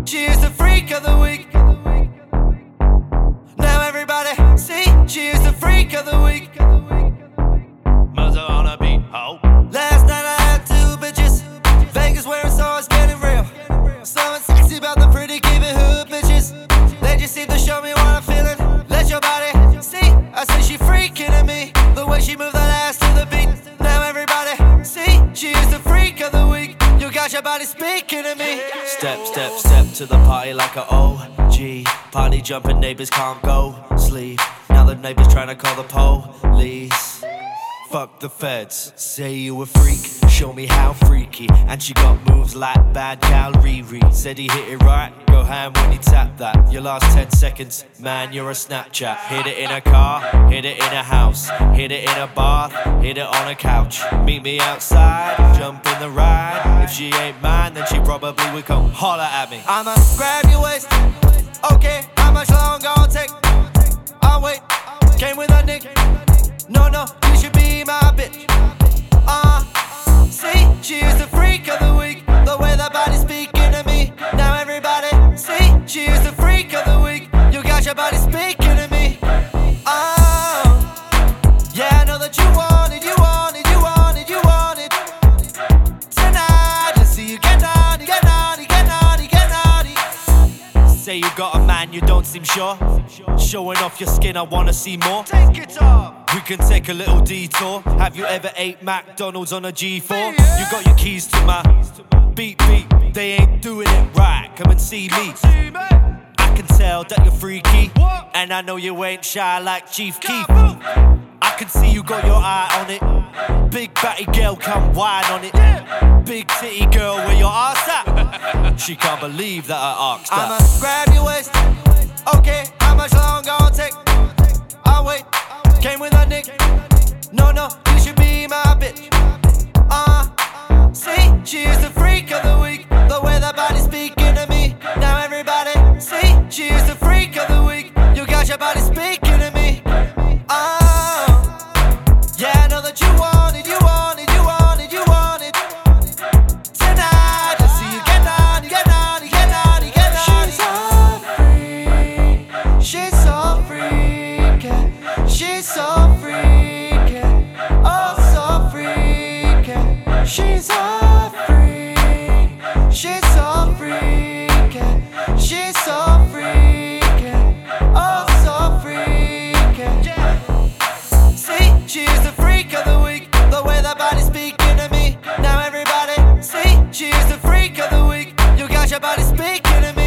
She is the freak of the week. Now everybody see, she is the freak of the week. Mother on a beat, ho. Last night I had two bitches. Vegas where it's always getting real. Something sexy about the pretty, keep it hood bitches. They just seem to show me what I'm feeling. Let your body see. I say she freaking at me. The way she move that ass to the beat. Now everybody see, she is the freak of the week. You got your body speaking to me. Step, step, step to the party like a OG. Party jumping, neighbors can't go sleep. Now the neighbors trying to call the police. Fuck the feds, say you a freak, show me how freaky. And she got moves like bad gal Riri. Said he hit it right, go ham when he tapped that. Your last 10 seconds, man, you're a Snapchat. Hit it in a car, hit it in a house, hit it in a bath, hit it on a couch. Meet me outside, jump in the ride. If she ain't mine, then she probably would come holler at me. I'ma grab your waist. Okay, how much long gon' take? I'll wait. Came with a nick. No, you should be my bitch. See, she is the freak of the week. The way that body's speaking to me. Now everybody see, she is the freak of the week. You got your body speaking to me. Yeah, I know that you want it, you want it, you want it, you want it. Tonight, let's see you get naughty, get naughty, get naughty, get naughty. Say you got a man, you don't seem sure. Showing off your skin, I wanna see more. Take it off. We can take a little detour. Have you ever ate McDonald's on a G4? You got your keys to my beep beep. They ain't doing it right. Come and see me. I can tell that you're freaky, and I know you ain't shy like Chief Keef. I can see you got your eye on it. Big batty girl, come wine on it. Big titty girl, where your ass at? She can't believe that I asked I'ma that. grab your waist. Okay, how much long gon' take? I'll wait. Came with a nick. No, you should be my bitch. See, she is the freak of the week. The way that body's speaking to me. Now everybody see, she is the freak of the week. You got your body speaking to me. Yeah, I know that you want it, you want it, you want it, you want it. Tonight, let's see you get naughty, get naughty, get naughty, get naughty. She's so freaky. She's so freaky. Oh, so freaky. She's so freaky. She's so freaky. She's so freaky. Oh, so freaky. See, she is the freak of the week. The way that body's speaking to me. Now everybody see, she is the freak of the week. You got your body speaking to me.